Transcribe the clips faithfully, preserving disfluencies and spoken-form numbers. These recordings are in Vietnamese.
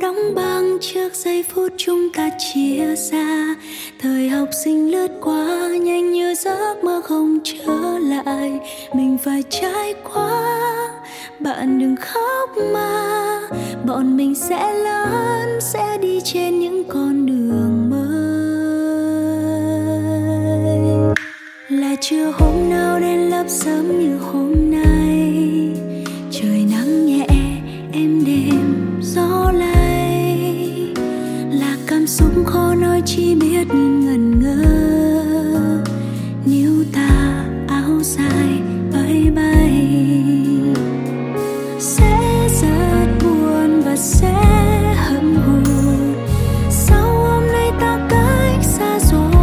đóng băng trước giây phút chúng ta chia xa. Thời học sinh lướt qua nhanh như giấc mơ không trở lại. Mình phải trải qua, bạn đừng khóc mà. Bọn mình sẽ lớn, sẽ đi trên những con đường mới. Là chưa hôm nào đến lớp sớm như hôm nay. Trời nắng nhẹ, êm đêm, gió lay. Là cảm xúc khó nói chỉ biết nhìn ngẩn ngơ. Níu ta áo dài bay bay. Sẽ rất buồn và sẽ hậm hụt. Sao hôm nay ta cách xa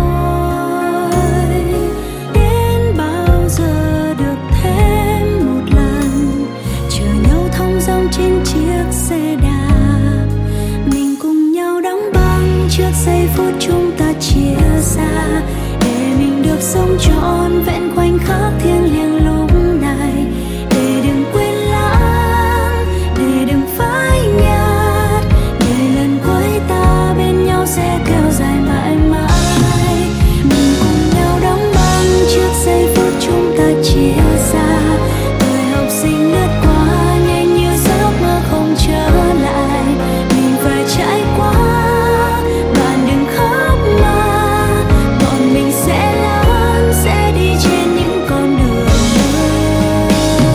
rồi. Đến bao giờ được thêm một lần. Chờ nhau thong dong trên chiếc xe đạp. Mình cùng nhau đóng băng trước giây phút chúng ta chia xa. Để mình được sống trọn vẹn khoảnh khắc thiêng liêng lúc này. Để đừng quên lãng, để đừng phai nhạt. Để lần cuối ta bên nhau sẽ kéo dài mãi mãi. Mình cùng nhau đóng băng trước giây phút chúng ta chia xa. Thời học sinh lướt qua nhanh như giấc mơ không trở lại. Mình phải trải qua, bạn đừng khóc mà. Bọn mình sẽ lớn, sẽ đi trên những con đường mới.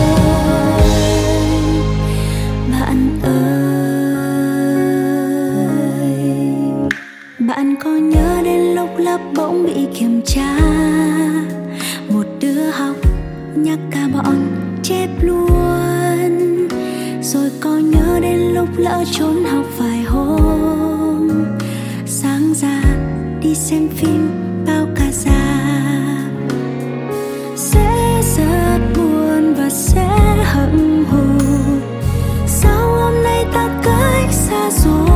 Bạn ơi, bạn có nhớ đến lúc lớp bỗng bị kiểm tra. Một đứa học nhắc cả bọn chép luôn. Rồi có nhớ đến lúc lỡ trốn học vài hôm. Sáng ra đi xem phim bao cả rạp. Sẽ rất buồn và sẽ hậm hụt. Sao hôm nay ta cách xa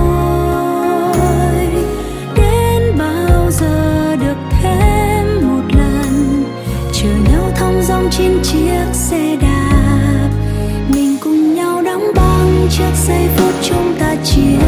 rồi. Đến bao giờ được thêm một lần. Chờ nhau thong dong trên chiếc xe đạp. Mình cùng nhau đóng băng trước giây phút chúng ta chia